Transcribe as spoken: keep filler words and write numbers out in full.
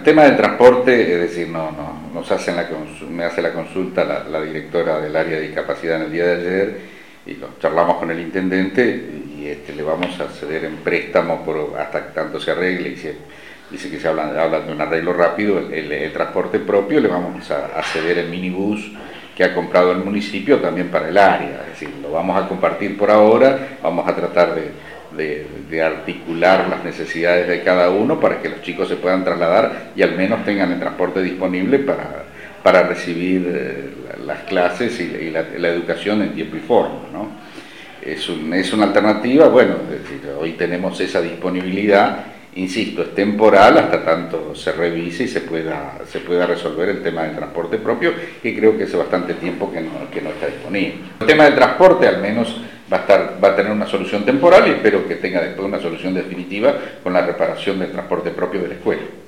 tema del transporte, es decir, no, no, nos hacen la, me hace la consulta la, la directora del área de discapacidad en el día de ayer y lo charlamos con el intendente y este, le vamos a ceder en préstamo por, hasta que tanto se arregle y se, dice que se hablan, hablan de un arreglo rápido, el, el, el transporte propio le vamos a, a ceder el minibús que ha comprado el municipio también para el área, es decir, lo vamos a compartir por ahora, vamos a tratar de, de, de articular las necesidades de cada uno para que los chicos se puedan trasladar y al menos tengan el transporte disponible para, para recibir eh, las clases y, y la, la educación en tiempo y forma, ¿no? Es, un, es una alternativa, bueno, es decir, hoy tenemos esa disponibilidad. Insisto, es temporal hasta tanto se revise y se pueda, se pueda resolver el tema del transporte propio, que creo que hace bastante tiempo que no, que no está disponible. El tema del transporte al menos va a, estar, va a tener una solución temporal y espero que tenga después una solución definitiva con la reparación del transporte propio de la escuela.